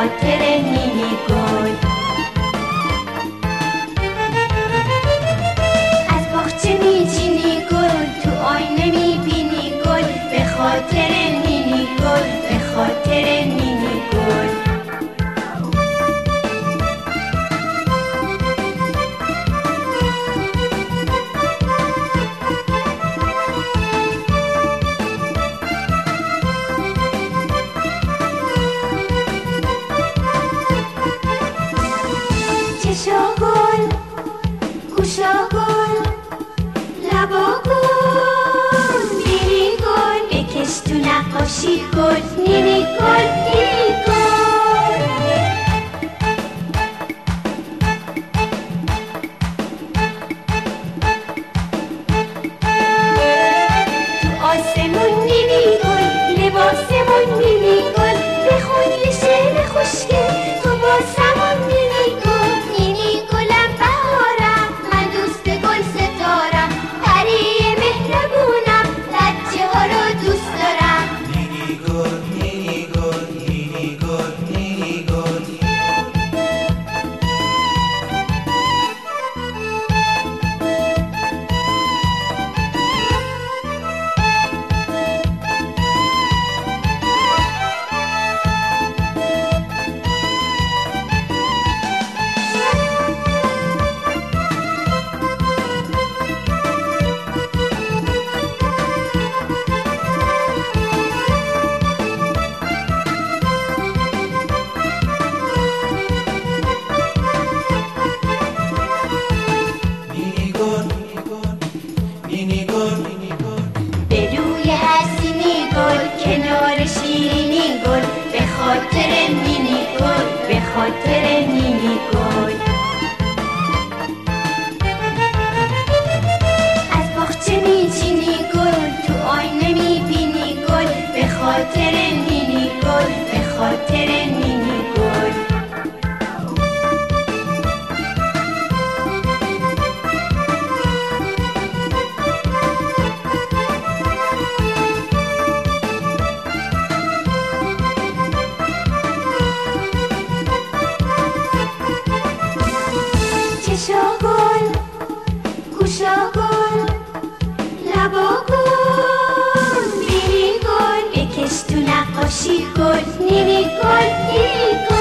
خاطر نینی گل. از باغچه میچینی گل، تو آینه میبینی گل، به خاطر نینی گل، به خاطر نینی گل. چشا گل، گوشا گل، لبا گل، نینی گل، بکش تو نقاشی گل، نینی گل، نینی گل. تو آسمون نینی گل، لباسمون نینی گل، بخون یه شعر خوشگل تو با سمون نینی گل. نینی گلم بهارم، من دوست گل ستارم، پری مهربونم، بچه ها رو دوست دارم. نینی گل، نینی گل، نینی گل، نینی گل. به روی حسینی گل، کنار شیرینی گل، به خاطر نینی گل، به خاطر نینی گل. از باغچه میچینی گل، تو آینه میبینی گل، به خاطر نینی گل، به خاطر نینی گل. چشا گل، گوشا گل، لبا گل، نینی گل، بکش تو نقاشی گل، نینی گل، نینی گل.